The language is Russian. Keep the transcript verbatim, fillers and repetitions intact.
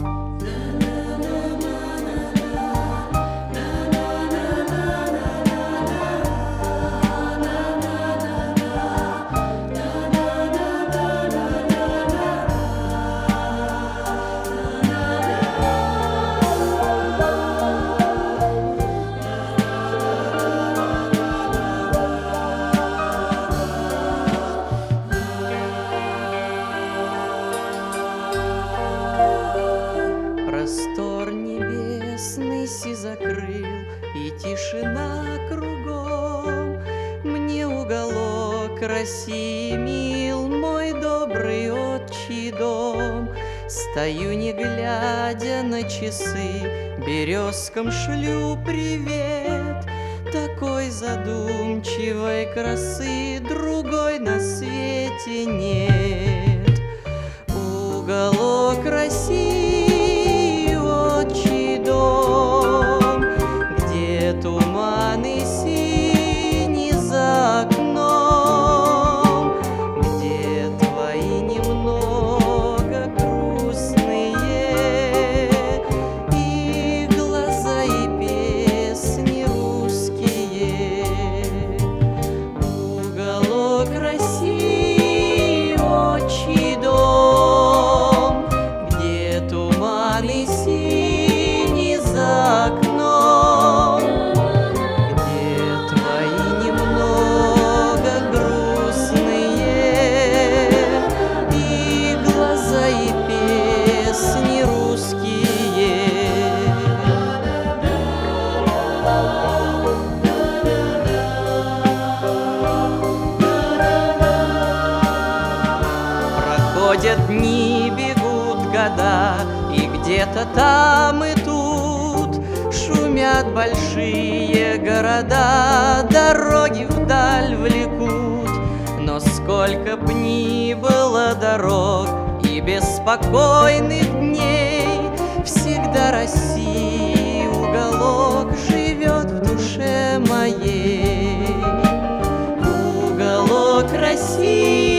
Простор небесный си закрыл, и тишина кругом. Мне уголок России мил, мой добрый отчий дом. Стою, не глядя на часы, березкам шлю привет. Такой задумчивой красы другой на свете нет. Уголок России, отчий дом, где туманы синие за окном, где твои немного грустные и глаза, и песни русские. Уголок России, отчий дом, где туманы синие за окном, где твои немного грустные и глаза, и песни русские. Проходят дни, бегут года, и где-то там и тут шумят большие города, дороги вдаль влекут. Но сколько б ни было дорог и беспокойных дней, всегда России уголок живет в душе моей. Уголок России,